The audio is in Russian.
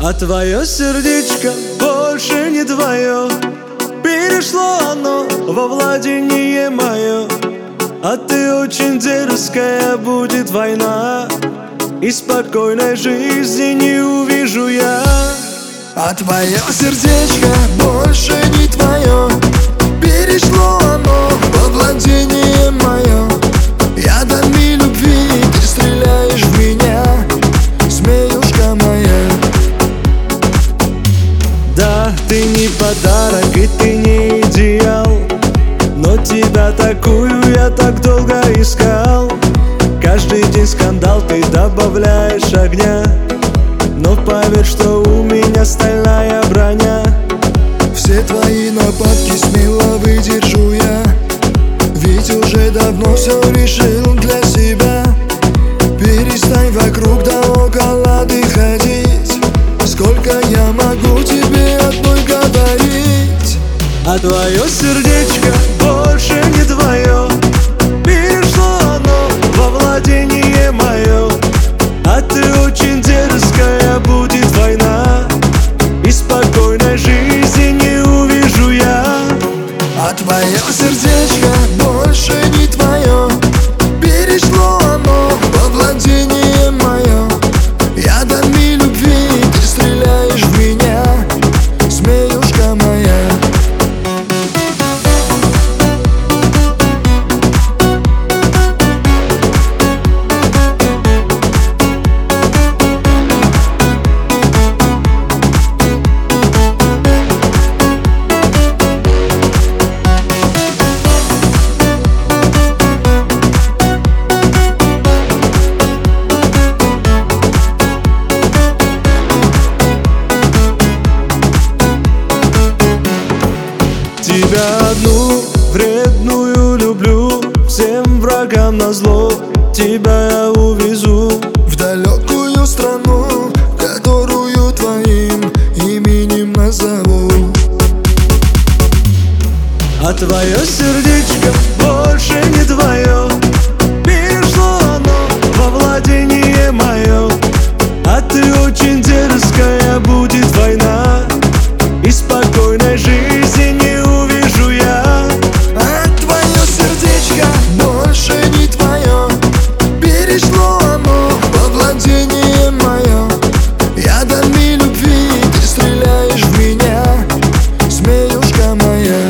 А твое сердечко больше не твое, перешло оно во владение мое. А ты очень дерзкая, будет война, и спокойной жизни не увижу я. А твое сердечко больше не твое, перешло оно во владение мое. Ядами любви ты стреляешь в меня, змеюшка моя. Да, ты не подарок и ты не идеал, но тебя такую я так долго искал. Каждый день скандал, ты добавляешь огня, но поверь, что у меня стальная броня. Все твои нападки смело выдержу я, ведь уже давно все решил для себя. Перестань вокруг да около ты ходить, сколько я могу тебе одной говорить. А твое сердечко больше не твое, перешло оно во владение мое. А ты очень дерзкая, будет война, и спокойной жизни не увижу я. А твое сердечко больше не твое, перешло оно во владение мое. Ядами любви ты стреляешь в меня, змеюшка моя. Тебя одну вредную люблю, всем врагам назло тебя я увезу В далекую страну, которую твоим именем назову. А твое сердечко больше не твое, перешло оно во владение мое. А ты очень дерзкая, будет война, и спокойной жизни не увижу я. А твое сердечко больше не твое, перешло оно во владение мое. Ядами любви ты стреляешь в меня, змеюшка моя.